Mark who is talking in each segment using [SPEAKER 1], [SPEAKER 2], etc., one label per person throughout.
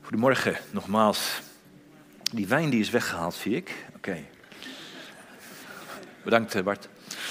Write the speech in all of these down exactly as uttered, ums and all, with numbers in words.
[SPEAKER 1] Goedemorgen, nogmaals. Die wijn die is weggehaald, zie ik. Oké. Okay. Bedankt, Bart.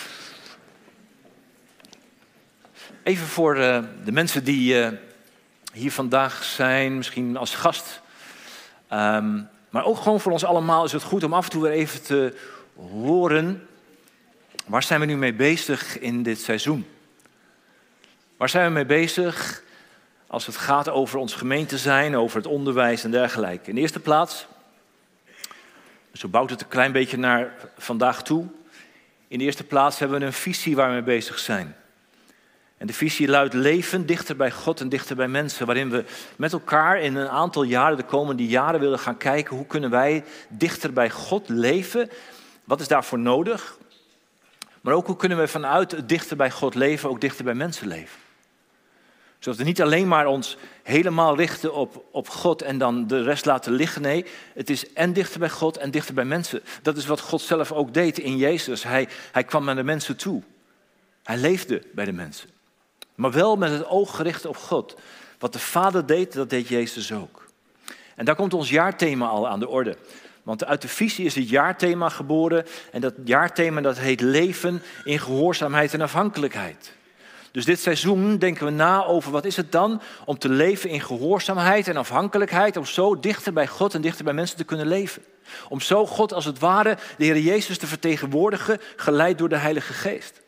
[SPEAKER 1] Even voor uh, de mensen die uh, hier vandaag zijn, misschien als gast. Um, maar ook gewoon voor ons allemaal is het goed om af en toe weer even te horen. Waar zijn we nu mee bezig in dit seizoen? Waar zijn we mee bezig als het gaat over ons gemeente zijn, over het onderwijs en dergelijke? In de eerste plaats, zo bouwt het een klein beetje naar vandaag toe. In de eerste plaats hebben we een visie waar we mee bezig zijn. En de visie luidt leven dichter bij God en dichter bij mensen. Waarin we met elkaar in een aantal jaren, de komende jaren, willen gaan kijken hoe kunnen wij dichter bij God leven. Wat is daarvoor nodig? Maar ook hoe kunnen we vanuit het dichter bij God leven ook dichter bij mensen leven. Zodat we niet alleen maar ons helemaal richten op, op God en dan de rest laten liggen. Nee, het is en dichter bij God en dichter bij mensen. Dat is wat God zelf ook deed in Jezus. Hij, hij kwam naar de mensen toe. Hij leefde bij de mensen. Maar wel met het oog gericht op God. Wat de Vader deed, dat deed Jezus ook. En daar komt ons jaarthema al aan de orde. Want uit de visie is het jaarthema geboren. En dat jaarthema dat heet leven in gehoorzaamheid en afhankelijkheid. Dus dit seizoen denken we na over wat is het dan om te leven in gehoorzaamheid en afhankelijkheid. Om zo dichter bij God en dichter bij mensen te kunnen leven. Om zo God als het ware de Heer Jezus te vertegenwoordigen, geleid door de Heilige Geest.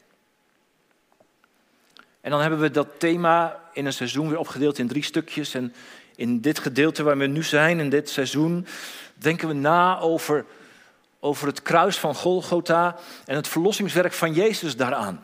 [SPEAKER 1] En dan hebben we dat thema in een seizoen weer opgedeeld in drie stukjes. En in dit gedeelte waar we nu zijn, in dit seizoen, denken we na over, over het kruis van Golgotha en het verlossingswerk van Jezus daaraan.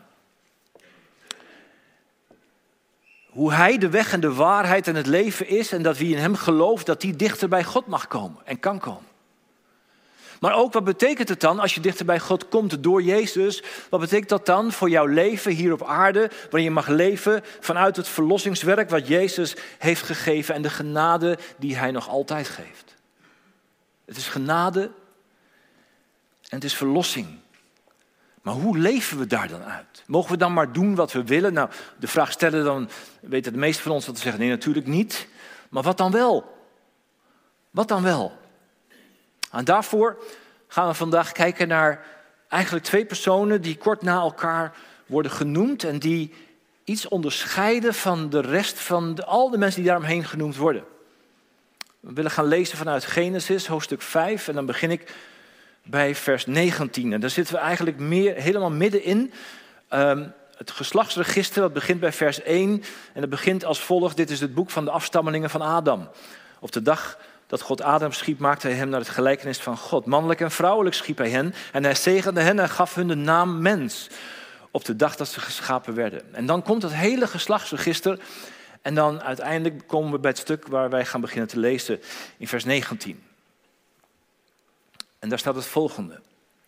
[SPEAKER 1] Hoe hij de weg en de waarheid en het leven is en dat wie in hem gelooft, dat die dichter bij God mag komen en kan komen. Maar ook wat betekent het dan als je dichter bij God komt door Jezus? Wat betekent dat dan voor jouw leven hier op aarde, waarin je mag leven vanuit het verlossingswerk wat Jezus heeft gegeven en de genade die hij nog altijd geeft? Het is genade en het is verlossing. Maar hoe leven we daar dan uit? Mogen we dan maar doen wat we willen? Nou, de vraag stellen dan, weten de meesten van ons dat te zeggen, nee natuurlijk niet. Maar wat dan wel? Wat dan wel? En daarvoor gaan we vandaag kijken naar eigenlijk twee personen die kort na elkaar worden genoemd en die iets onderscheiden van de rest van de, al de mensen die daaromheen genoemd worden. We willen gaan lezen vanuit Genesis, hoofdstuk vijf, en dan begin ik bij vers negentien. En daar zitten we eigenlijk meer, helemaal middenin. Um, het geslachtsregister, dat begint bij vers één en dat begint als volgt. Dit is het boek van de afstammelingen van Adam. Op de dag dat God Adam schiep, maakte hij hem naar het gelijkenis van God. Mannelijk en vrouwelijk schiep hij hen en hij zegende hen en gaf hun de naam mens. Op de dag dat ze geschapen werden. En dan komt het hele geslachtsregister en dan uiteindelijk komen we bij het stuk waar wij gaan beginnen te lezen in vers negentien. En daar staat het volgende.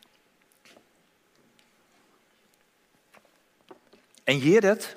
[SPEAKER 1] En Jered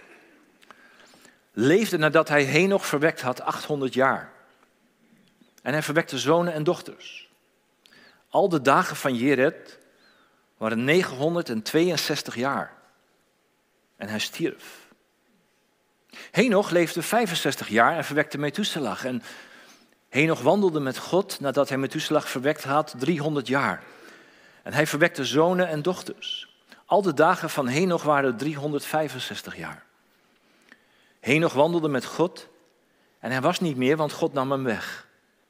[SPEAKER 1] leefde nadat hij Henoch verwekt had achthonderd jaar. En hij verwekte zonen en dochters. Al de dagen van Jered waren negenhonderdtweeënzestig jaar. En hij stierf. Henoch leefde vijfenzestig jaar en verwekte Methuselah. En Henoch wandelde met God nadat hij Methuselah verwekt had driehonderd jaar. En hij verwekte zonen en dochters. Al de dagen van Henoch waren driehonderdvijfenzestig jaar. Henoch wandelde met God en hij was niet meer, want God nam hem weg.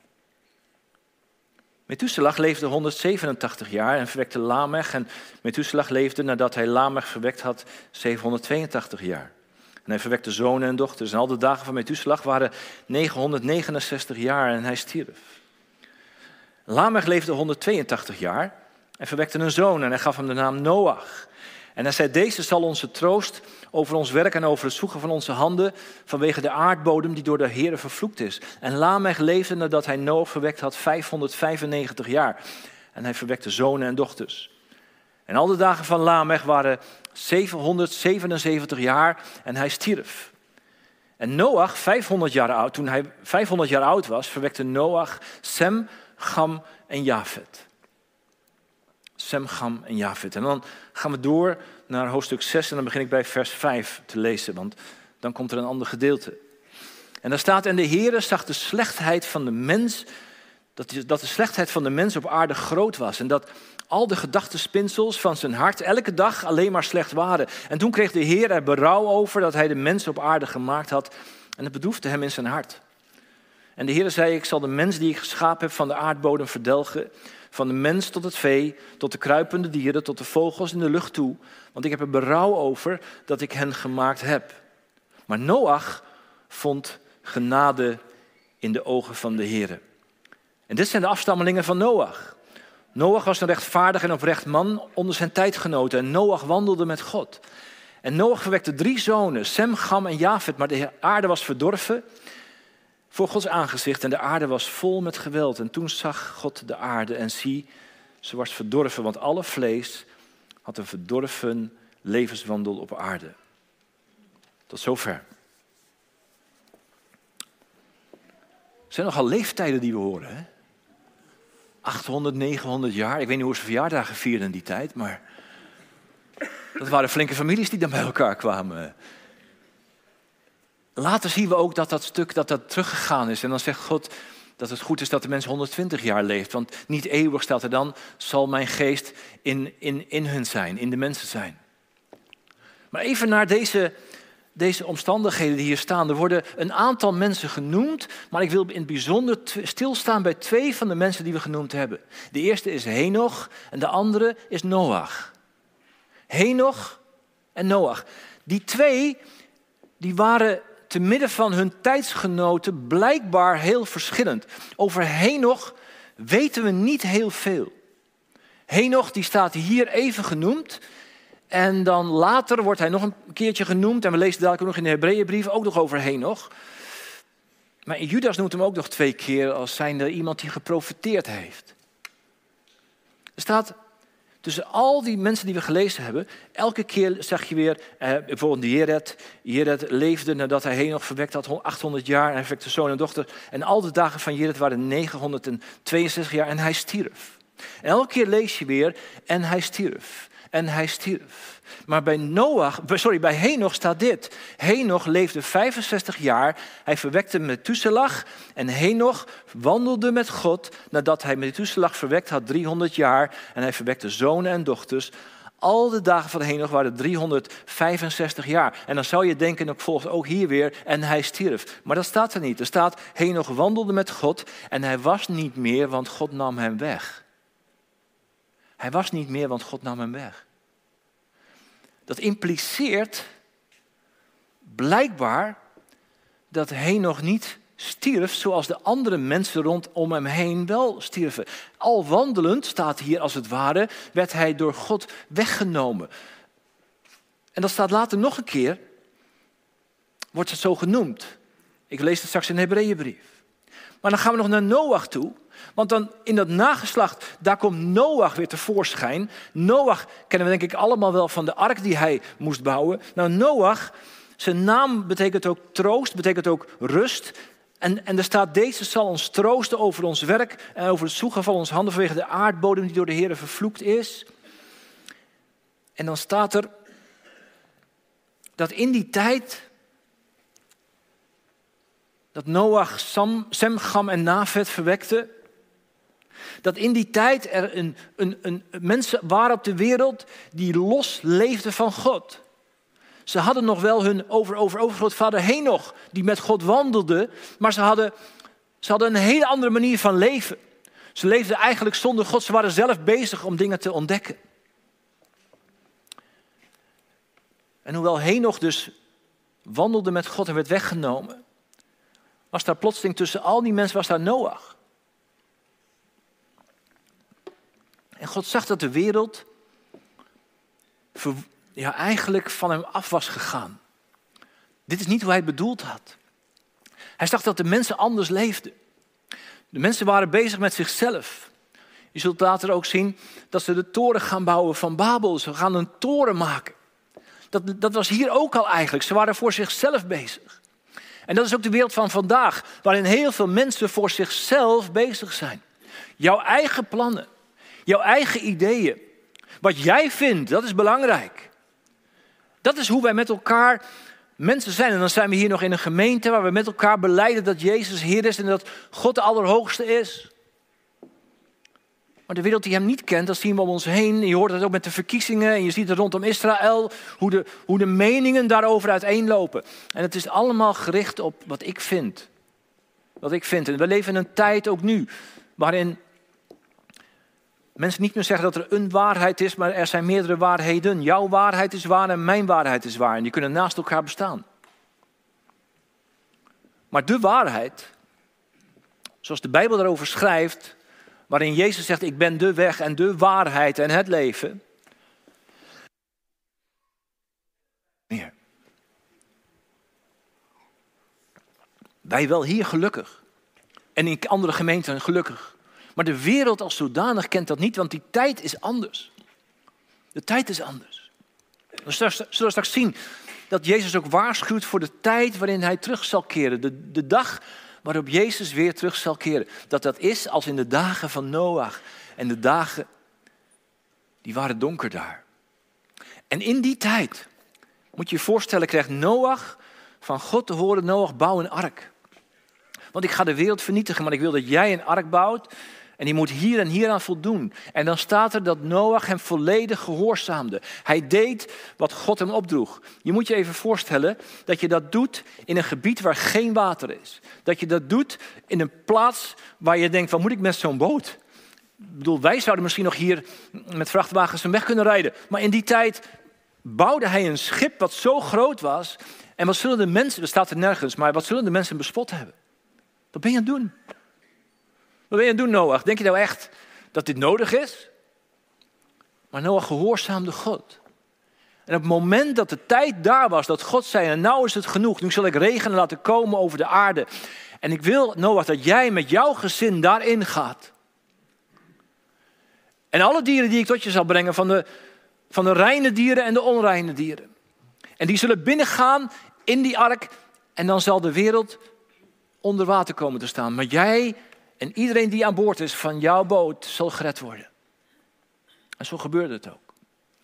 [SPEAKER 1] Methuselah leefde honderdzevenentachtig jaar en verwekte Lamech. En Methuselah leefde nadat hij Lamech verwekt had zevenhonderdtweeëntachtig jaar. En hij verwekte zonen en dochters. En al de dagen van Methuselah waren negenhonderdnegenenzestig jaar en hij stierf. Lamech leefde honderdtweeëntachtig jaar en verwekte een zoon en hij gaf hem de naam Noach. En hij zei, deze zal onze troost over ons werk en over het zoeken van onze handen vanwege de aardbodem die door de Heere vervloekt is. En Lamech leefde nadat hij Noach verwekt had vijfhonderdvijfennegentig jaar. En hij verwekte zonen en dochters. En al de dagen van Lamech waren zevenhonderdzevenenzeventig jaar en hij stierf. En Noach, vijfhonderd jaar oud, toen hij vijfhonderd jaar oud was, verwekte Noach Sem, Cham en Jafet. Sem, Cham en Jafet. En dan gaan we door naar hoofdstuk zes en dan begin ik bij vers vijf te lezen, want dan komt er een ander gedeelte. En daar staat, en de Heere zag de slechtheid van de mens, dat, dat de slechtheid van de mens op aarde groot was. En dat al de gedachtenspinsels van zijn hart elke dag alleen maar slecht waren. En toen kreeg de Heer er berouw over dat hij de mens op aarde gemaakt had. En het bedroefde hem in zijn hart. En de Heer zei, ik zal de mens die ik geschapen heb van de aardbodem verdelgen. Van de mens tot het vee, tot de kruipende dieren, tot de vogels in de lucht toe. Want ik heb er berouw over dat ik hen gemaakt heb. Maar Noach vond genade in de ogen van de Heer. En dit zijn de afstammelingen van Noach. Noach was een rechtvaardig en oprecht man onder zijn tijdgenoten. En Noach wandelde met God. En Noach verwekte drie zonen, Sem, Cham en Jafet. Maar de aarde was verdorven voor Gods aangezicht. En de aarde was vol met geweld. En toen zag God de aarde en zie, ze was verdorven. Want alle vlees had een verdorven levenswandel op aarde. Tot zover. Er zijn nogal leeftijden die we horen, hè? achthonderd, negenhonderd jaar. Ik weet niet hoe ze verjaardagen vierden in die tijd, maar dat waren flinke families die dan bij elkaar kwamen. Later zien we ook dat dat stuk dat dat teruggegaan is. En dan zegt God dat het goed is dat de mens honderdtwintig jaar leeft. Want niet eeuwig, staat er dan, zal mijn geest in, in, in hun zijn, in de mensen zijn. Maar even naar deze, deze omstandigheden die hier staan. Er worden een aantal mensen genoemd, maar ik wil in het bijzonder stilstaan bij twee van de mensen die we genoemd hebben. De eerste is Henoch en de andere is Noach. Henoch en Noach. Die twee die waren te midden van hun tijdsgenoten blijkbaar heel verschillend. Over Henoch weten we niet heel veel. Henoch die staat hier even genoemd. En dan later wordt hij nog een keertje genoemd. En we lezen dadelijk ook nog in de Hebreeënbrief ook nog over Henoch. Maar in Judas noemt hem ook nog twee keer als zijnde iemand die geprofeteerd heeft. Er staat tussen al die mensen die we gelezen hebben, elke keer zeg je weer, eh, bijvoorbeeld Jered. Jered leefde nadat hij Henoch verwekt had, achthonderd jaar. En hij verwekte zoon en dochter. En al de dagen van Jered waren negenhonderdtweeënzestig jaar en hij stierf. En elke keer lees je weer, en hij stierf. En hij stierf. Maar bij Noach, sorry, bij Henoch staat dit. Henoch leefde vijfenzestig jaar. Hij verwekte Methuselah. En Henoch wandelde met God nadat hij Methuselah verwekt had driehonderd jaar. En hij verwekte zonen en dochters. Al de dagen van Henoch waren driehonderdvijfenzestig jaar. En dan zou je denken, ik volg ook hier weer, en hij stierf. Maar dat staat er niet. Er staat, Henoch wandelde met God en hij was niet meer, want God nam hem weg. Hij was niet meer, want God nam hem weg. Dat impliceert blijkbaar dat Henoch niet stierf zoals de andere mensen rondom hem heen wel stierven. Al wandelend, staat hier als het ware, werd hij door God weggenomen. En dat staat later nog een keer, wordt het zo genoemd. Ik lees het straks in de Hebreeënbrief. Maar dan gaan we nog naar Noach toe. Want dan in dat nageslacht, daar komt Noach weer tevoorschijn. Noach kennen we denk ik allemaal wel van de ark die hij moest bouwen. Nou, Noach, zijn naam betekent ook troost, betekent ook rust. En, en er staat, deze zal ons troosten over ons werk en over het zoeken van ons handen vanwege de aardbodem die door de Heer vervloekt is. En dan staat er dat in die tijd dat Noach Sam, Sem, Cham en Jafet verwekte, dat in die tijd er een, een, een, mensen waren op de wereld die los leefden van God. Ze hadden nog wel hun over, over, overgrootvader Henoch, die met God wandelde, maar ze hadden, ze hadden een hele andere manier van leven. Ze leefden eigenlijk zonder God, ze waren zelf bezig om dingen te ontdekken. En hoewel Henoch dus wandelde met God en werd weggenomen, was daar plotseling tussen al die mensen was daar Noach. En God zag dat de wereld ja, eigenlijk van hem af was gegaan. Dit is niet hoe hij het bedoeld had. Hij zag dat de mensen anders leefden. De mensen waren bezig met zichzelf. Je zult later ook zien dat ze de toren gaan bouwen van Babel. Ze gaan een toren maken. Dat, dat was hier ook al eigenlijk. Ze waren voor zichzelf bezig. En dat is ook de wereld van vandaag, waarin heel veel mensen voor zichzelf bezig zijn. Jouw eigen plannen, jouw eigen ideeën. Wat jij vindt, dat is belangrijk. Dat is hoe wij met elkaar mensen zijn. En dan zijn we hier nog in een gemeente waar we met elkaar belijden dat Jezus Heer is en dat God de Allerhoogste is. Maar de wereld die hem niet kent, dat zien we om ons heen. Je hoort het ook met de verkiezingen en je ziet het rondom Israël, hoe de, hoe de meningen daarover uiteenlopen. En het is allemaal gericht op wat ik vind. Wat ik vind. En we leven in een tijd ook nu, waarin mensen niet meer zeggen dat er een waarheid is, maar er zijn meerdere waarheden. Jouw waarheid is waar en mijn waarheid is waar. En die kunnen naast elkaar bestaan. Maar de waarheid, zoals de Bijbel daarover schrijft, waarin Jezus zegt, ik ben de weg en de waarheid en het leven. Meer. Wij wel hier gelukkig. En in andere gemeenten gelukkig. Maar de wereld als zodanig kent dat niet, want die tijd is anders. De tijd is anders. We zullen straks zien dat Jezus ook waarschuwt voor de tijd waarin hij terug zal keren. De, de dag waarop Jezus weer terug zal keren. Dat dat is als in de dagen van Noach. En de dagen, die waren donker daar. En in die tijd, moet je je voorstellen, krijgt Noach van God te horen, Noach, bouw een ark. Want ik ga de wereld vernietigen, maar ik wil dat jij een ark bouwt. En die moet hier en hier aan voldoen. En dan staat er dat Noach hem volledig gehoorzaamde. Hij deed wat God hem opdroeg. Je moet je even voorstellen dat je dat doet in een gebied waar geen water is. Dat je dat doet in een plaats waar je denkt, wat moet ik met zo'n boot? Ik bedoel, wij zouden misschien nog hier met vrachtwagens een weg kunnen rijden. Maar in die tijd bouwde hij een schip wat zo groot was. En wat zullen de mensen, dat staat er nergens, maar wat zullen de mensen bespot hebben? Wat ben je aan het doen? Wat ben je aan het doen, Noach? Denk je nou echt dat dit nodig is? Maar Noach gehoorzaamde God. En op het moment dat de tijd daar was, dat God zei, en nou is het genoeg. Nu zal ik regen laten komen over de aarde. En ik wil, Noach, dat jij met jouw gezin daarin gaat. En alle dieren die ik tot je zal brengen, van de, van de reine dieren en de onreine dieren. En die zullen binnengaan in die ark. En dan zal de wereld onder water komen te staan. Maar jij en iedereen die aan boord is van jouw boot zal gered worden. En zo gebeurde het ook.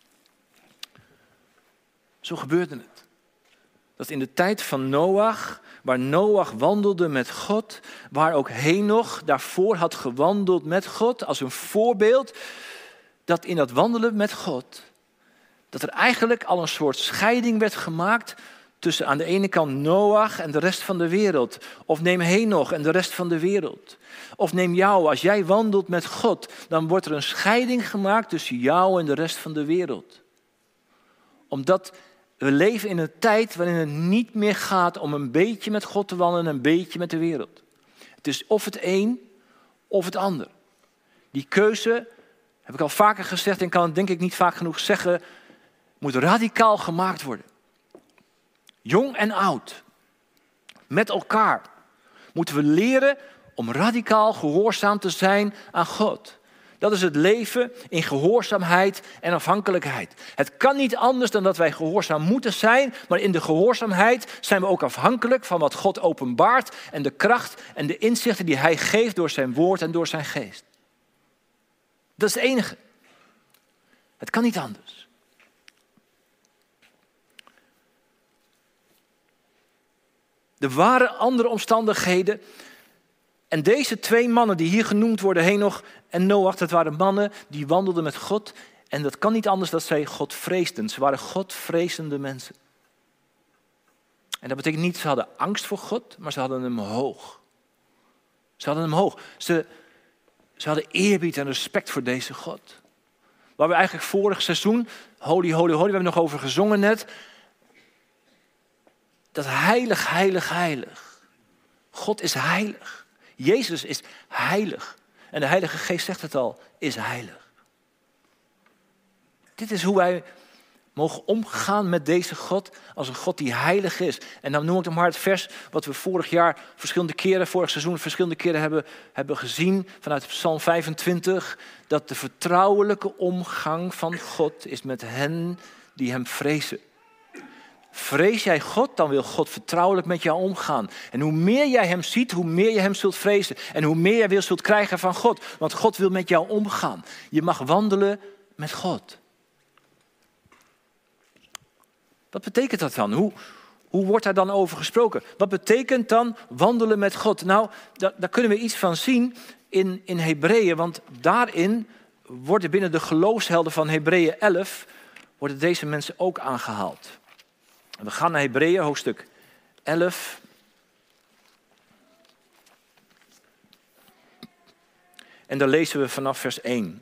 [SPEAKER 1] Zo gebeurde het. Dat in de tijd van Noach, waar Noach wandelde met God, waar ook Henoch daarvoor had gewandeld met God, als een voorbeeld, dat in dat wandelen met God, dat er eigenlijk al een soort scheiding werd gemaakt tussen aan de ene kant Noach en de rest van de wereld. Of neem Henoch en de rest van de wereld. Of neem jou, als jij wandelt met God, dan wordt er een scheiding gemaakt tussen jou en de rest van de wereld. Omdat we leven in een tijd waarin het niet meer gaat om een beetje met God te wandelen en een beetje met de wereld. Het is of het een of het ander. Die keuze, heb ik al vaker gezegd en kan het denk ik niet vaak genoeg zeggen, moet radicaal gemaakt worden. Jong en oud, met elkaar, moeten we leren om radicaal gehoorzaam te zijn aan God. Dat is het leven in gehoorzaamheid en afhankelijkheid. Het kan niet anders dan dat wij gehoorzaam moeten zijn, maar in de gehoorzaamheid zijn we ook afhankelijk van wat God openbaart en de kracht en de inzichten die Hij geeft door zijn woord en door zijn geest. Dat is het enige. Het kan niet anders. Er waren andere omstandigheden. En deze twee mannen die hier genoemd worden, Henoch en Noach, dat waren mannen die wandelden met God. En dat kan niet anders dan zij God vreesden. Ze waren Godvrezende mensen. En dat betekent niet, ze hadden angst voor God, maar ze hadden hem hoog. Ze hadden hem hoog. Ze, ze hadden eerbied en respect voor deze God. Waar we eigenlijk vorig seizoen, holy, holy, holy, we hebben nog over gezongen net. Dat heilig, heilig, heilig. God is heilig. Jezus is heilig. En de Heilige Geest zegt het al, is heilig. Dit is hoe wij mogen omgaan met deze God als een God die heilig is. En dan noem ik nog maar het vers wat we vorig jaar verschillende keren, vorig seizoen verschillende keren hebben, hebben gezien vanuit Psalm vijfentwintig. Dat de vertrouwelijke omgang van God is met hen die hem vrezen. Vrees jij God, dan wil God vertrouwelijk met jou omgaan. En hoe meer jij hem ziet, hoe meer je hem zult vrezen. En hoe meer jij wil zult krijgen van God. Want God wil met jou omgaan. Je mag wandelen met God. Wat betekent dat dan? Hoe, Hoe wordt daar dan over gesproken? Wat betekent dan wandelen met God? Nou, daar, daar kunnen we iets van zien in, in Hebreeën. Want daarin worden binnen de geloofshelden van Hebreeën elf... worden deze mensen ook aangehaald. We gaan naar Hebreeën, hoofdstuk elf. En daar lezen we vanaf vers één.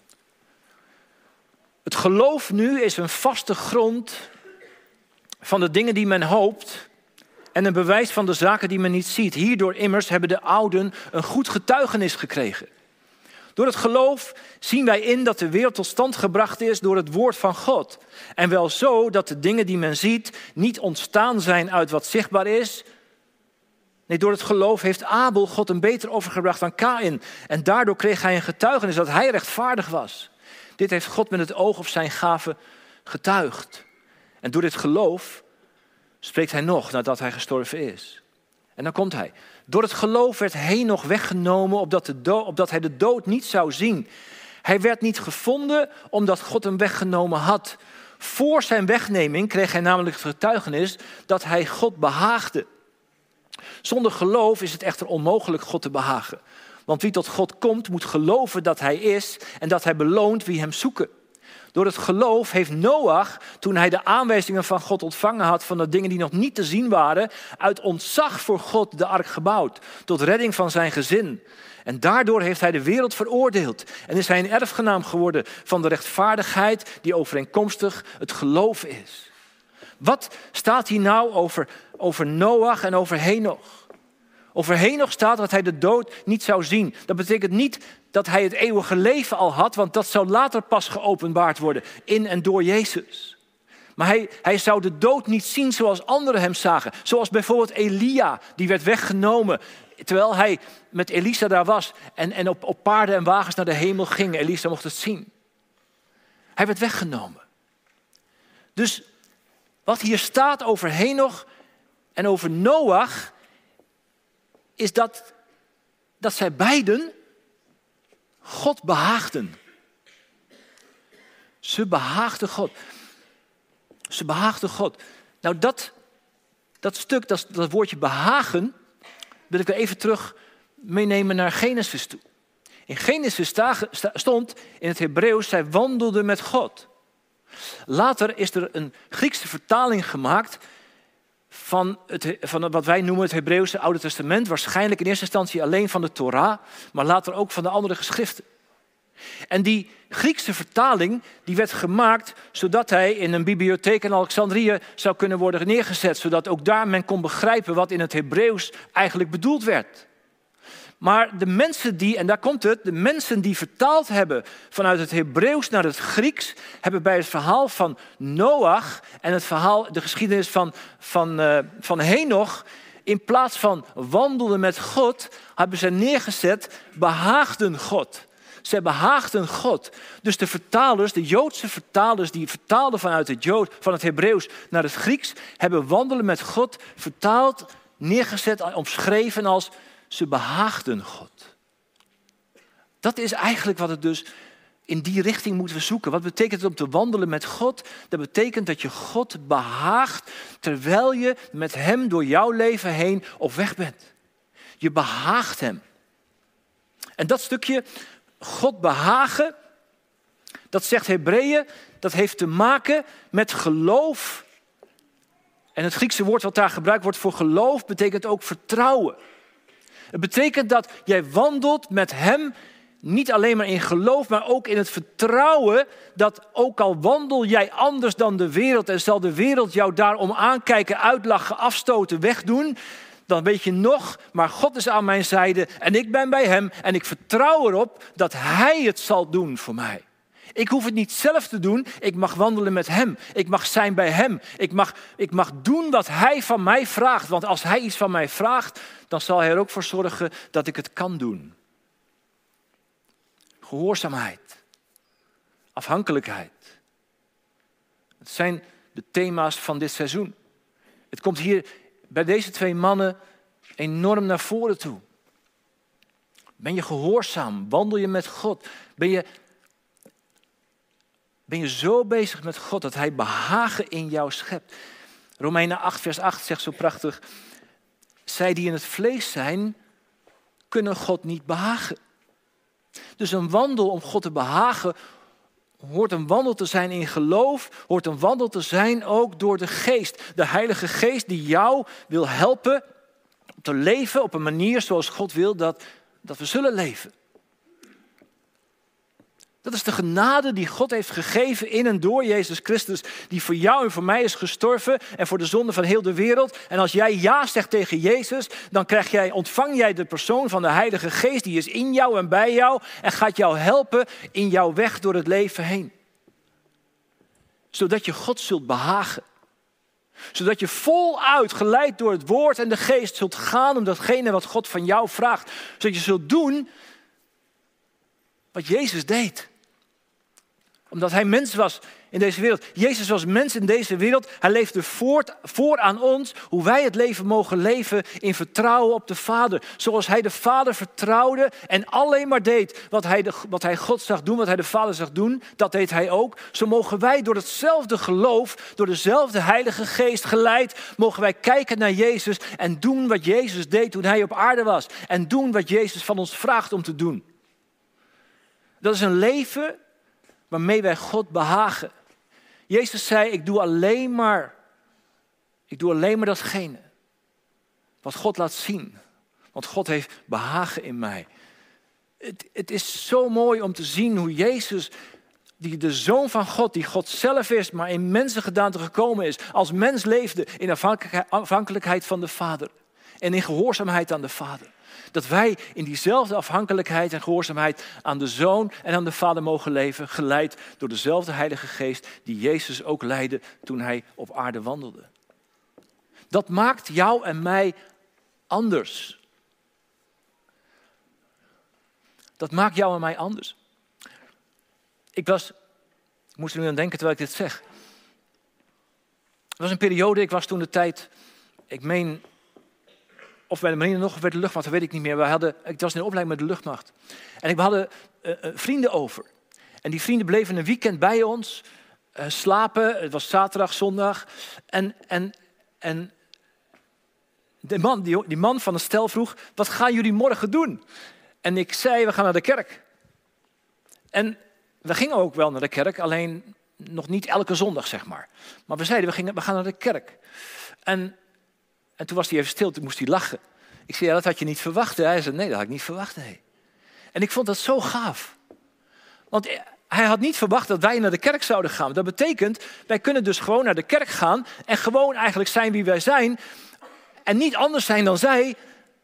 [SPEAKER 1] Het geloof nu is een vaste grond van de dingen die men hoopt en een bewijs van de zaken die men niet ziet. Hierdoor immers hebben de ouden een goed getuigenis gekregen. Door het geloof zien wij in dat de wereld tot stand gebracht is door het woord van God. En wel zo dat de dingen die men ziet niet ontstaan zijn uit wat zichtbaar is. Nee, door het geloof heeft Abel God een beter offer gebracht dan Kaïn. En daardoor kreeg hij een getuigenis dat hij rechtvaardig was. Dit heeft God met het oog op zijn gave getuigd. En door dit geloof spreekt hij nog nadat hij gestorven is. En dan komt hij. Door het geloof werd Henoch weggenomen opdat, de dood, opdat hij de dood niet zou zien. Hij werd niet gevonden omdat God hem weggenomen had. Voor zijn wegneming kreeg hij namelijk het getuigenis dat hij God behaagde. Zonder geloof is het echter onmogelijk God te behagen. Want wie tot God komt moet geloven dat hij is en dat hij beloont wie hem zoeken. Door het geloof heeft Noach, toen hij de aanwijzingen van God ontvangen had van de dingen die nog niet te zien waren, uit ontzag voor God de ark gebouwd, tot redding van zijn gezin. En daardoor heeft hij de wereld veroordeeld en is hij een erfgenaam geworden van de rechtvaardigheid die overeenkomstig het geloof is. Wat staat hier nou over, over Noach en over Henoch? Over Henoch staat dat hij de dood niet zou zien. Dat betekent niet dat hij het eeuwige leven al had, want dat zou later pas geopenbaard worden in en door Jezus. Maar hij, hij zou de dood niet zien zoals anderen hem zagen. Zoals bijvoorbeeld Elia, die werd weggenomen terwijl hij met Elisa daar was en, en op, op paarden en wagens naar de hemel ging. Elisa mocht het zien. Hij werd weggenomen. Dus wat hier staat over Henoch en over Noach is dat, dat zij beiden God behaagden. Ze behaagden God. Ze behaagden God. Nou, dat, dat stuk, dat, dat woordje behagen, wil ik weer even terug meenemen naar Genesis toe. In Genesis sta, sta, stond in het Hebreeuws, zij wandelden met God. Later is er een Griekse vertaling gemaakt van, het, van wat wij noemen het Hebreeuwse Oude Testament. Waarschijnlijk in eerste instantie alleen van de Torah, maar later ook van de andere geschriften. En die Griekse vertaling die werd gemaakt zodat hij in een bibliotheek in Alexandrië zou kunnen worden neergezet. Zodat ook daar men kon begrijpen wat in het Hebreeuws eigenlijk bedoeld werd. Maar de mensen die, en daar komt het, de mensen die vertaald hebben vanuit het Hebreeuws naar het Grieks, hebben bij het verhaal van Noach en het verhaal, de geschiedenis van, van, uh, van Henoch, in plaats van wandelden met God, hebben ze neergezet, behaagden God. Zij behaagden God. Dus de vertalers, de Joodse vertalers die vertaalden vanuit het, Jood, van het Hebreeuws naar het Grieks, hebben wandelen met God vertaald, neergezet, omschreven als ze behaagden God. Dat is eigenlijk wat het dus in die richting moeten we zoeken. Wat betekent het om te wandelen met God? Dat betekent dat je God behaagt terwijl je met hem door jouw leven heen op weg bent. Je behaagt hem. En dat stukje God behagen, dat zegt Hebreeën, dat heeft te maken met geloof. En het Griekse woord wat daar gebruikt wordt voor geloof betekent ook vertrouwen. Het betekent dat jij wandelt met hem, niet alleen maar in geloof, maar ook in het vertrouwen dat ook al wandel jij anders dan de wereld en zal de wereld jou daarom aankijken, uitlachen, afstoten, wegdoen, dan weet je nog, maar God is aan mijn zijde en ik ben bij hem en ik vertrouw erop dat hij het zal doen voor mij. Ik hoef het niet zelf te doen, ik mag wandelen met hem. Ik mag zijn bij hem. Ik mag, ik mag doen wat hij van mij vraagt. Want als hij iets van mij vraagt, dan zal hij er ook voor zorgen dat ik het kan doen. Gehoorzaamheid. Afhankelijkheid. Het zijn de thema's van dit seizoen. Het komt hier bij deze twee mannen enorm naar voren toe. Ben je gehoorzaam? Wandel je met God? Ben je... Ben je zo bezig met God dat hij behagen in jou schept? Romeinen acht vers acht zegt zo prachtig. Zij die in het vlees zijn, kunnen God niet behagen. Dus een wandel om God te behagen hoort een wandel te zijn in geloof, hoort een wandel te zijn ook door de geest. De Heilige Geest die jou wil helpen te leven op een manier zoals God wil dat, dat we zullen leven. Dat is de genade die God heeft gegeven in en door Jezus Christus, die voor jou en voor mij is gestorven en voor de zonde van heel de wereld. En als jij ja zegt tegen Jezus, dan krijg jij, ontvang jij de persoon van de Heilige Geest, die is in jou en bij jou en gaat jou helpen in jouw weg door het leven heen. Zodat je God zult behagen. Zodat je voluit geleid door het woord en de geest zult gaan om datgene wat God van jou vraagt. Zodat je zult doen wat Jezus deed. Omdat hij mens was in deze wereld. Jezus was mens in deze wereld. Hij leefde voort, voor aan ons hoe wij het leven mogen leven in vertrouwen op de Vader. Zoals hij de Vader vertrouwde en alleen maar deed wat hij, de, wat hij God zag doen, wat hij de Vader zag doen. Dat deed hij ook. Zo mogen wij door hetzelfde geloof, door dezelfde Heilige Geest geleid, mogen wij kijken naar Jezus en doen wat Jezus deed toen hij op aarde was. En doen wat Jezus van ons vraagt om te doen. Dat is een leven waarmee wij God behagen. Jezus zei, ik doe alleen maar, ik doe alleen maar datgene wat God laat zien. Want God heeft behagen in mij. Het, het is zo mooi om te zien hoe Jezus, die de Zoon van God, die God zelf is, maar in mensengedaante gekomen is, als mens leefde in afhankelijkheid van de Vader. En in gehoorzaamheid aan de Vader. Dat wij in diezelfde afhankelijkheid en gehoorzaamheid aan de Zoon en aan de Vader mogen leven, geleid door dezelfde Heilige Geest die Jezus ook leidde toen hij op aarde wandelde. Dat maakt jou en mij anders. Dat maakt jou en mij anders. Ik was, ik moest er nu aan denken terwijl ik dit zeg. Er was een periode, ik was toen de tijd, ik meen, of bij de marine nog, of bij de luchtmacht, dat weet ik niet meer. We hadden, ik was in de opleiding met de luchtmacht. En we hadden uh, vrienden over. En die vrienden bleven een weekend bij ons uh, slapen. Het was zaterdag, zondag. En, en, en de man, die, die man van het stel vroeg, wat gaan jullie morgen doen? En ik zei, we gaan naar de kerk. En we gingen ook wel naar de kerk, alleen nog niet elke zondag, zeg maar. Maar we zeiden, we, gingen, we gaan naar de kerk. En... En toen was hij even stil, toen moest hij lachen. Ik zei, ja, dat had je niet verwacht. Hè? Hij zei, nee, dat had ik niet verwacht. Nee. En ik vond dat zo gaaf. Want hij had niet verwacht dat wij naar de kerk zouden gaan. Dat betekent, wij kunnen dus gewoon naar de kerk gaan en gewoon eigenlijk zijn wie wij zijn. En niet anders zijn dan zij.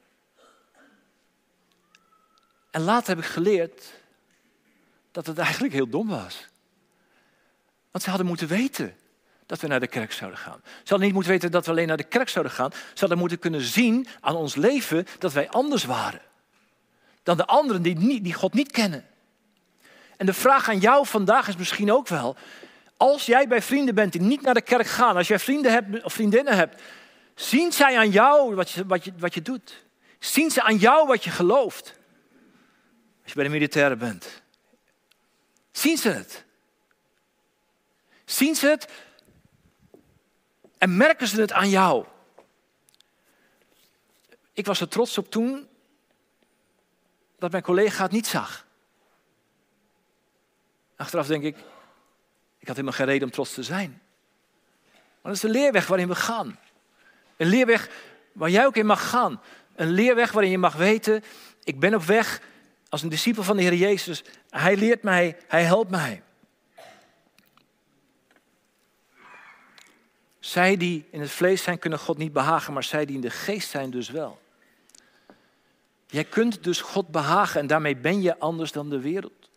[SPEAKER 1] En later heb ik geleerd dat het eigenlijk heel dom was. Want ze hadden moeten weten dat we naar de kerk zouden gaan. Ze hadden niet moeten weten dat we alleen naar de kerk zouden gaan. Ze hadden moeten kunnen zien aan ons leven dat wij anders waren. Dan de anderen die, niet, die God niet kennen. En de vraag aan jou vandaag is misschien ook wel, als jij bij vrienden bent die niet naar de kerk gaan, als jij vrienden hebt of vriendinnen hebt, zien zij aan jou wat je, wat je, wat je doet? Zien ze aan jou wat je gelooft? Als je bij de militairen bent. Zien ze het? Zien ze het? En merken ze het aan jou? Ik was er trots op toen dat mijn collega het niet zag. Achteraf denk ik, ik had helemaal geen reden om trots te zijn. Maar dat is de leerweg waarin we gaan. Een leerweg waar jij ook in mag gaan. Een leerweg waarin je mag weten, ik ben op weg als een discipel van de Heer Jezus. Hij leert mij, hij helpt mij. Zij die in het vlees zijn, kunnen God niet behagen, maar zij die in de geest zijn dus wel. Jij kunt dus God behagen en daarmee ben je anders dan de wereld.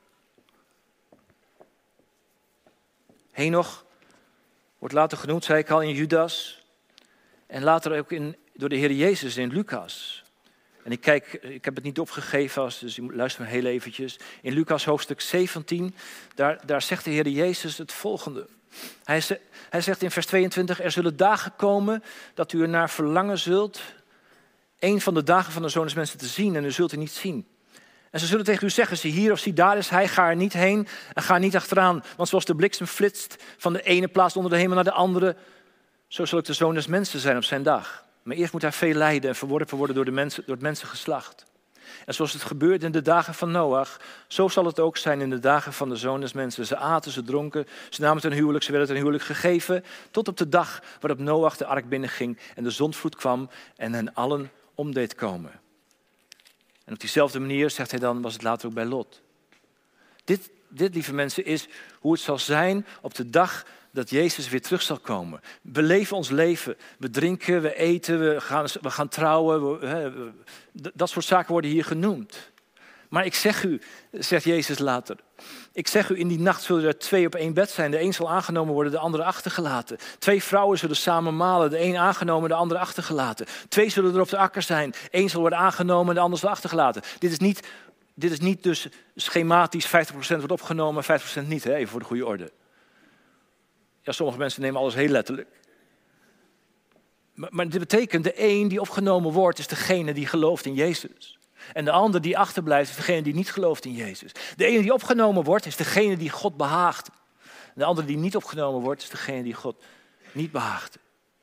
[SPEAKER 1] Henoch wordt later genoemd, zei ik al, in Judas. En later ook in, door de Heer Jezus in Lucas. En ik kijk, ik heb het niet opgegeven, dus je moet luisteren heel eventjes. In Lucas hoofdstuk zeventien, daar, daar zegt de Heer Jezus het volgende. Hij, ze, hij zegt in vers tweeëntwintig, er zullen dagen komen dat u ernaar verlangen zult, een van de dagen van de Zoon des Mensen te zien en u zult het niet zien. En ze zullen tegen u zeggen, zie hier of zie daar is hij, ga er niet heen en ga niet achteraan. Want zoals de bliksem flitst van de ene plaats onder de hemel naar de andere, Zo zal ook de Zoon des Mensen zijn op zijn dag. Maar eerst moet hij veel lijden en verworpen worden door, de mensen, door het mensengeslacht. En zoals het gebeurde in de dagen van Noach, zo zal het ook zijn in de dagen van de Zoon des Mensen. Ze aten, ze dronken, ze namen ten huwelijk, ze werden ten huwelijk gegeven, tot op de dag waarop Noach de ark binnenging en de zondvloed kwam en hen allen omdeed komen. En op diezelfde manier, zegt hij dan, was het later ook bij Lot. Dit, dit, lieve mensen, is hoe het zal zijn op de dag dat Jezus weer terug zal komen. We leven ons leven. We drinken, we eten, we gaan, we gaan trouwen. We, hè, we, dat soort zaken worden hier genoemd. Maar ik zeg u, zegt Jezus later. Ik zeg u, in die nacht zullen er twee op één bed zijn. De een zal aangenomen worden, de andere achtergelaten. Twee vrouwen zullen samen malen. De een aangenomen, de andere achtergelaten. Twee zullen er op de akker zijn. Eén zal worden aangenomen, de ander zal achtergelaten. Dit is niet, dit is niet dus schematisch vijftig procent wordt opgenomen, vijftig procent niet. Hè? Even voor de goede orde. Ja, sommige mensen nemen alles heel letterlijk. Maar, maar dit betekent, de een die opgenomen wordt, is degene die gelooft in Jezus. En de ander die achterblijft, is degene die niet gelooft in Jezus. De ene die opgenomen wordt, is degene die God behaagt. En de andere die niet opgenomen wordt, is degene die God niet behaagt.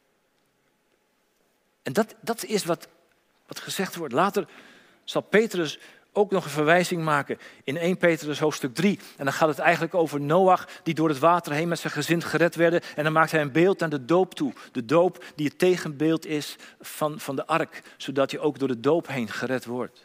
[SPEAKER 1] En dat, dat is wat, wat gezegd wordt. Later zal Petrus ook nog een verwijzing maken in eerste Petrus hoofdstuk drie. En dan gaat het eigenlijk over Noach die door het water heen met zijn gezin gered werden. En dan maakt hij een beeld aan de doop toe. De doop die het tegenbeeld is van, van de ark. Zodat je ook door de doop heen gered wordt.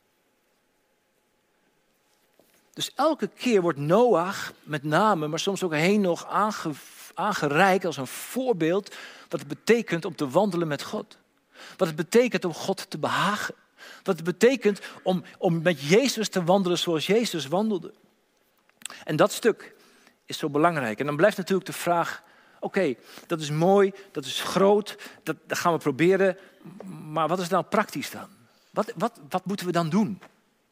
[SPEAKER 1] Dus elke keer wordt Noach met name, maar soms ook Henoch aange, aangereikt als een voorbeeld. Wat het betekent om te wandelen met God. Wat het betekent om God te behagen. Wat het betekent om, om met Jezus te wandelen zoals Jezus wandelde. En dat stuk is zo belangrijk. En dan blijft natuurlijk de vraag, oké, okay, dat is mooi, dat is groot, dat, dat gaan we proberen. Maar wat is nou praktisch dan? Wat, wat, wat moeten we dan doen?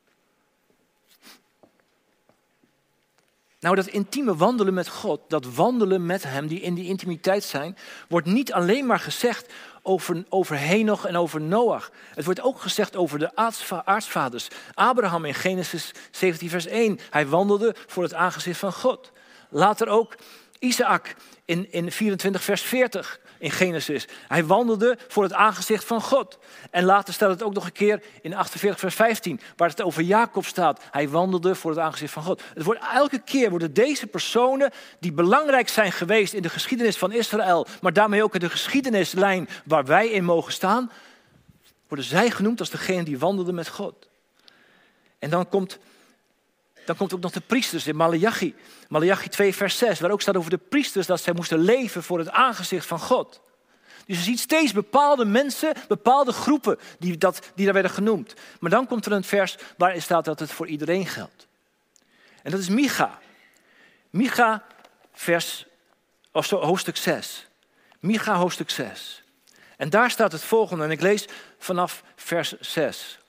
[SPEAKER 1] Nou, dat intieme wandelen met God, dat wandelen met hem, die in die intimiteit zijn, wordt niet alleen maar gezegd over, over Henoch en over Noach. Het wordt ook gezegd over de aartsvaders. Abraham in Genesis zeventien vers één. Hij wandelde voor het aangezicht van God. Later ook Isaac in, in vierentwintig vers veertig in Genesis. Hij wandelde voor het aangezicht van God. En later staat het ook nog een keer in achtenveertig vers vijftien, waar het over Jacob staat. Hij wandelde voor het aangezicht van God. Het wordt, elke keer worden deze personen die belangrijk zijn geweest in de geschiedenis van Israël, maar daarmee ook in de geschiedenislijn waar wij in mogen staan, worden zij genoemd als degene die wandelde met God. En dan komt... Dan komt ook nog de priesters in Maleachi. Maleachi twee vers zes, waar ook staat over de priesters dat zij moesten leven voor het aangezicht van God. Dus je ziet steeds bepaalde mensen, bepaalde groepen die, dat, die daar werden genoemd. Maar dan komt er een vers waarin staat dat het voor iedereen geldt. En dat is Micha. Micha vers, of zo, hoofdstuk zes. Micha hoofdstuk zes. En daar staat het volgende, en ik lees vanaf vers zes.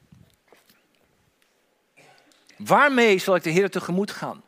[SPEAKER 1] Waarmee zal ik de Heer tegemoet gaan?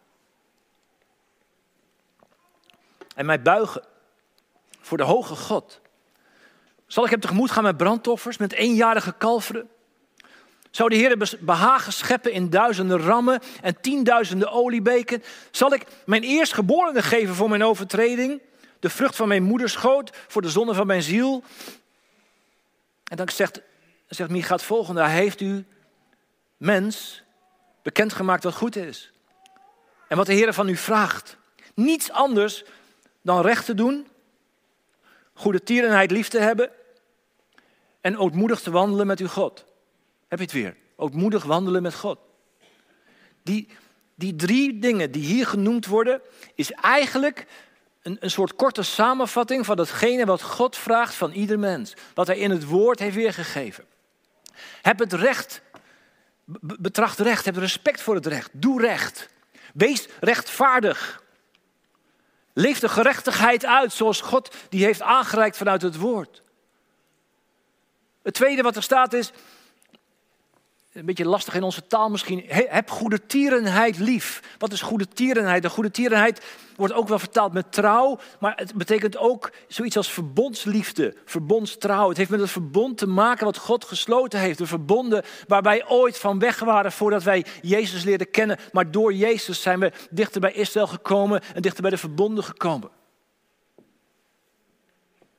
[SPEAKER 1] En mij buigen voor de hoge God. Zal ik hem tegemoet gaan met brandoffers, met eenjarige kalveren? Zou de Heer behagen scheppen in duizenden rammen en tienduizenden oliebeken? Zal ik mijn eerstgeborene geven voor mijn overtreding? De vrucht van mijn moederschoot voor de zonde van mijn ziel? En dan zegt, zegt Micha het volgende. Hij heeft u, mens, bekendgemaakt wat goed is. En wat de Heer van u vraagt. Niets anders dan recht te doen, goede tierenheid lief te hebben en ootmoedig te wandelen met uw God. Heb je het weer? Ootmoedig wandelen met God. Die, die drie dingen die hier genoemd worden, is eigenlijk een, een soort korte samenvatting van datgene wat God vraagt van ieder mens. Wat hij in het woord heeft weergegeven. Heb het recht, betracht recht, heb respect voor het recht. Doe recht. Wees rechtvaardig. Leef de gerechtigheid uit zoals God die heeft aangereikt vanuit het woord. Het tweede wat er staat is, een beetje lastig in onze taal misschien, heb goede tierenheid lief. Wat is goede tierenheid? De goede tierenheid wordt ook wel vertaald met trouw, maar het betekent ook zoiets als verbondsliefde, verbondstrouw. Het heeft met het verbond te maken wat God gesloten heeft. De verbonden waar wij ooit van weg waren voordat wij Jezus leerden kennen. Maar door Jezus zijn we dichter bij Israël gekomen en dichter bij de verbonden gekomen.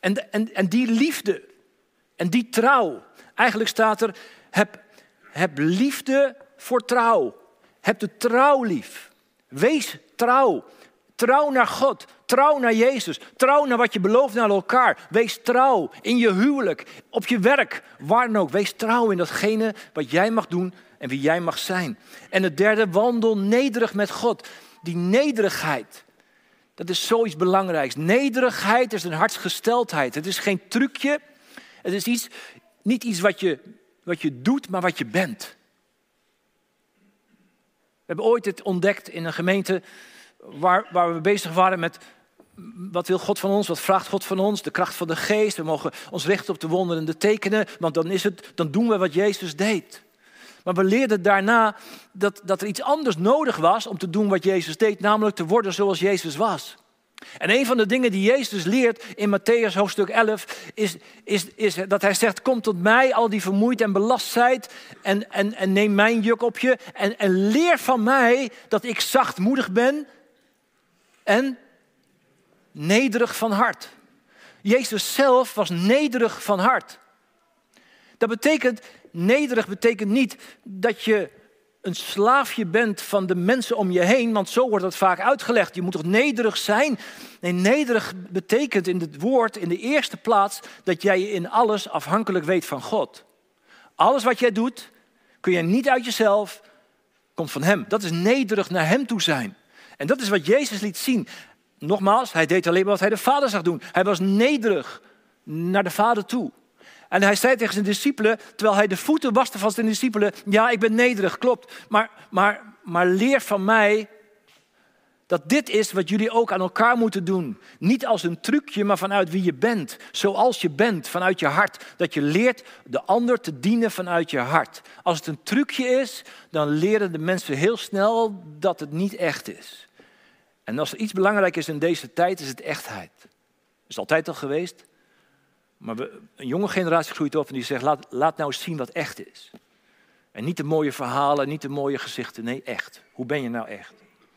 [SPEAKER 1] En, en, en die liefde en die trouw. Eigenlijk staat er, heb, heb liefde voor trouw. Heb de trouw lief. Wees trouw. Trouw naar God. Trouw naar Jezus. Trouw naar wat je belooft naar elkaar. Wees trouw in je huwelijk. Op je werk. Waar dan ook. Wees trouw in datgene wat jij mag doen en wie jij mag zijn. En het derde, wandel nederig met God. Die nederigheid. Dat is zoiets belangrijks. Nederigheid is een hartsgesteldheid. Het is geen trucje. Het is iets, niet iets wat je, wat je doet, maar wat je bent. We hebben ooit het ontdekt in een gemeente waar, waar we bezig waren met wat wil God van ons, wat vraagt God van ons, de kracht van de geest. We mogen ons richten op de wonderen en de tekenen, want dan, is het, dan doen we wat Jezus deed. Maar we leerden daarna dat, dat er iets anders nodig was om te doen wat Jezus deed, namelijk te worden zoals Jezus was. En een van de dingen die Jezus leert in Mattheüs hoofdstuk elf is, is, is dat hij zegt, kom tot mij, al die vermoeid en belast zijt en, en, en neem mijn juk op je en, en leer van mij dat ik zachtmoedig ben en nederig van hart. Jezus zelf was nederig van hart. Dat betekent, nederig betekent niet dat je een slaafje bent van de mensen om je heen, want zo wordt het vaak uitgelegd. Je moet toch nederig zijn? Nee, nederig betekent in het woord in de eerste plaats dat jij je in alles afhankelijk weet van God. Alles wat jij doet, kun je niet uit jezelf, komt van hem. Dat is nederig naar hem toe zijn. En dat is wat Jezus liet zien. Nogmaals, hij deed alleen maar wat hij de Vader zag doen. Hij was nederig naar de Vader toe. En hij zei tegen zijn discipelen, terwijl hij de voeten waste van zijn discipelen, ja, ik ben nederig, klopt. Maar, maar, maar leer van mij dat dit is wat jullie ook aan elkaar moeten doen. Niet als een trucje, maar vanuit wie je bent. Zoals je bent, vanuit je hart. Dat je leert de ander te dienen vanuit je hart. Als het een trucje is, dan leren de mensen heel snel dat het niet echt is. En als er iets belangrijk is in deze tijd, is het echtheid. Dat is altijd al geweest. Maar we, een jonge generatie groeit op en die zegt, laat, laat nou eens zien wat echt is. En niet de mooie verhalen, niet de mooie gezichten, nee echt. Hoe ben je nou echt?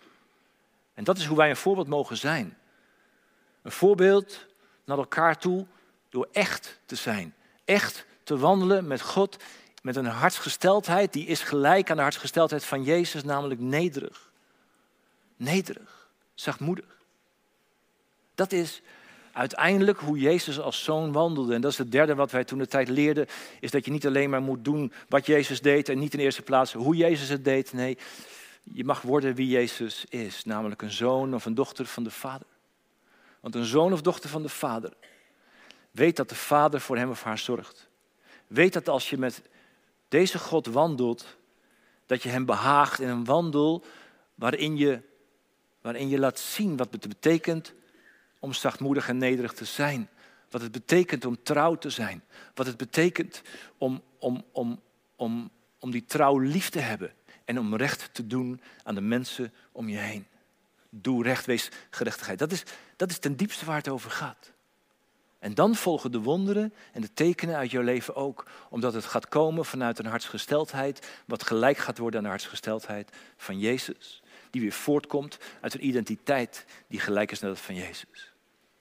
[SPEAKER 1] En dat is hoe wij een voorbeeld mogen zijn. Een voorbeeld naar elkaar toe door echt te zijn. Echt te wandelen met God, met een hartsgesteldheid die is gelijk aan de hartsgesteldheid van Jezus, namelijk nederig. Nederig, zachtmoedig. Dat is uiteindelijk hoe Jezus als zoon wandelde. En dat is het derde wat wij toen de tijd leerden, is dat je niet alleen maar moet doen wat Jezus deed en niet in de eerste plaats hoe Jezus het deed. Nee, je mag worden wie Jezus is, namelijk een zoon of een dochter van de Vader. Want een zoon of dochter van de Vader weet dat de Vader voor hem of haar zorgt. Weet dat als je met deze God wandelt, dat je hem behaagt in een wandel waarin je, waarin je laat zien wat het betekent om zachtmoedig en nederig te zijn. Wat het betekent om trouw te zijn. Wat het betekent om, om, om, om, om die trouw lief te hebben. En om recht te doen aan de mensen om je heen. Doe recht, wees gerechtigheid. Dat is, dat is ten diepste waar het over gaat. En dan volgen de wonderen en de tekenen uit jouw leven ook. Omdat het gaat komen vanuit een hartsgesteldheid. Wat gelijk gaat worden aan de hartsgesteldheid van Jezus. Die weer voortkomt uit een identiteit die gelijk is naar dat van Jezus.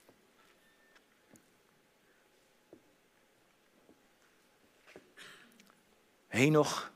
[SPEAKER 1] Henoch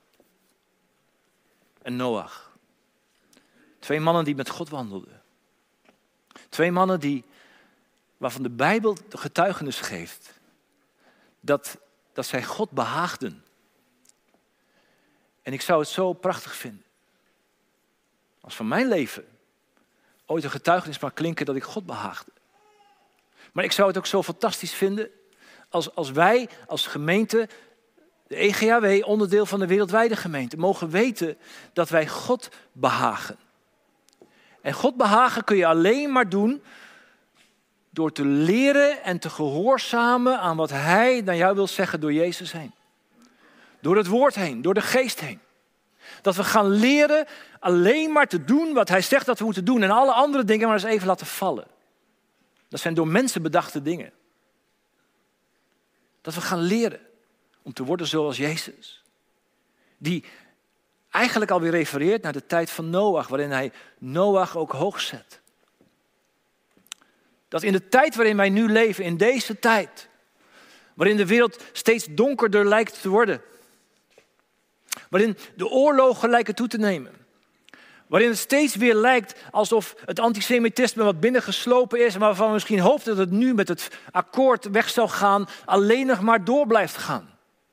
[SPEAKER 1] en Noach. Twee mannen die met God wandelden. Twee mannen die, waarvan de Bijbel de getuigenis geeft dat, dat zij God behaagden. En ik zou het zo prachtig vinden als van mijn leven ooit een getuigenis mag klinken dat ik God behaagde. Maar ik zou het ook zo fantastisch vinden als, als wij als gemeente, de E G A W, onderdeel van de wereldwijde gemeente, mogen weten dat wij God behagen. En God behagen kun je alleen maar doen door te leren en te gehoorzamen aan wat Hij naar jou wil zeggen door Jezus heen. Door het woord heen, door de geest heen. Dat we gaan leren alleen maar te doen wat Hij zegt dat we moeten doen. En alle andere dingen maar eens even laten vallen. Dat zijn door mensen bedachte dingen. Dat we gaan leren om te worden zoals Jezus. Die eigenlijk alweer refereert naar de tijd van Noach, waarin Hij Noach ook hoog zet. Dat in de tijd waarin wij nu leven, in deze tijd, waarin de wereld steeds donkerder lijkt te worden, waarin de oorlogen lijken toe te nemen, waarin het steeds weer lijkt alsof het antisemitisme wat binnengeslopen is en waarvan we misschien hoopten dat het nu met het akkoord weg zou gaan, alleen nog maar door blijft gaan.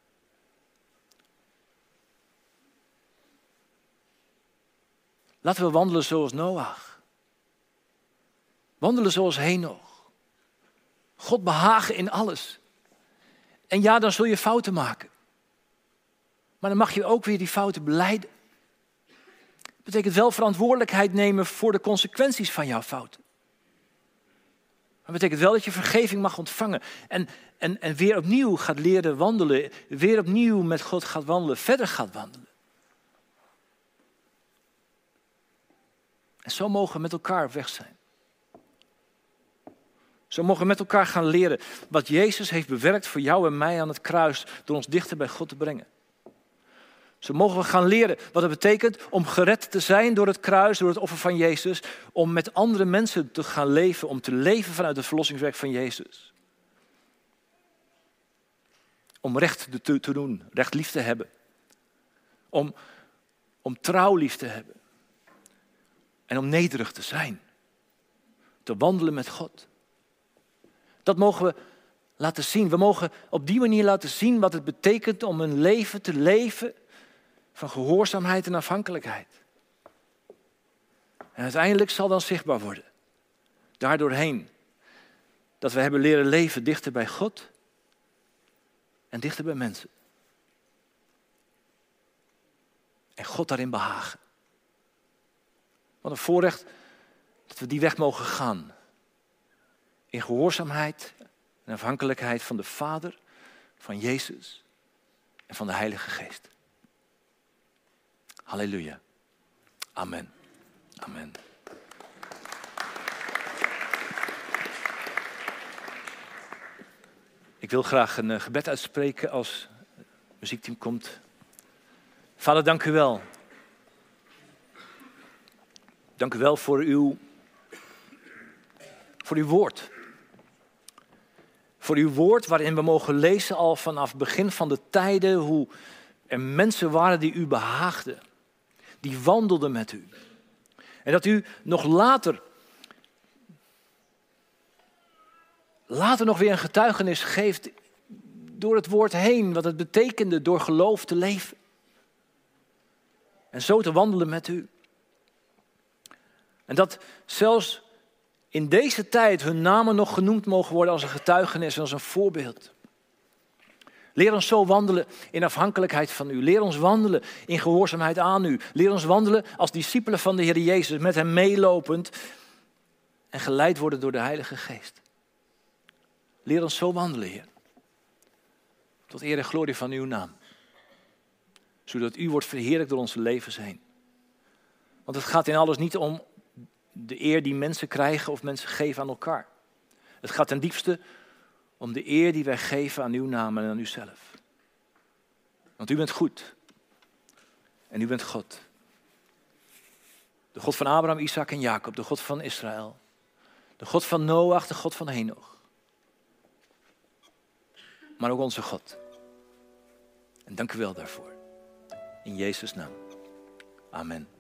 [SPEAKER 1] Laten we wandelen zoals Noach. Wandelen zoals Henoch. God behagen in alles. En ja, dan zul je fouten maken. Maar dan mag je ook weer die fouten belijden. Dat betekent wel verantwoordelijkheid nemen voor de consequenties van jouw fouten. Dat betekent wel dat je vergeving mag ontvangen. En, en, en weer opnieuw gaat leren wandelen. Weer opnieuw met God gaat wandelen. Verder gaat wandelen. En zo mogen we met elkaar op weg zijn. Zo mogen we met elkaar gaan leren wat Jezus heeft bewerkt voor jou en mij aan het kruis door ons dichter bij God te brengen. Zo mogen we gaan leren wat het betekent om gered te zijn door het kruis, door het offer van Jezus. Om met andere mensen te gaan leven, om te leven vanuit het verlossingswerk van Jezus. Om recht te, te doen, recht lief te hebben. Om, om trouw lief te hebben. En om nederig te zijn. Te wandelen met God. Dat mogen we laten zien. We mogen op die manier laten zien wat het betekent om een leven te leven van gehoorzaamheid en afhankelijkheid. En uiteindelijk zal dan zichtbaar worden, daardoorheen, dat we hebben leren leven dichter bij God en dichter bij mensen. En God daarin behagen. Wat een voorrecht dat we die weg mogen gaan. In gehoorzaamheid en afhankelijkheid van de Vader, van Jezus en van de Heilige Geest. Halleluja. Amen. Amen. Ik wil graag een uh, gebed uitspreken als het muziekteam komt. Vader, dank u wel. Dank u wel voor uw, voor uw woord. Voor uw woord waarin we mogen lezen al vanaf het begin van de tijden hoe er mensen waren die u behaagden. Die wandelden met u. En dat u nog later, later nog weer een getuigenis geeft door het woord heen. Wat het betekende door geloof te leven. En zo te wandelen met u. En dat zelfs in deze tijd hun namen nog genoemd mogen worden als een getuigenis en als een voorbeeld. Leer ons zo wandelen in afhankelijkheid van u. Leer ons wandelen in gehoorzaamheid aan u. Leer ons wandelen als discipelen van de Heer Jezus, met hem meelopend en geleid worden door de Heilige Geest. Leer ons zo wandelen, Heer. Tot eer en glorie van uw naam. Zodat u wordt verheerlijkt door onze levens heen. Want het gaat in alles niet om de eer die mensen krijgen of mensen geven aan elkaar. Het gaat ten diepste om de eer die wij geven aan uw naam en aan uzelf. Want u bent goed. En u bent God. De God van Abraham, Isaac en Jacob. De God van Israël. De God van Noach, de God van Henoch. Maar ook onze God. En dank u wel daarvoor. In Jezus' naam. Amen.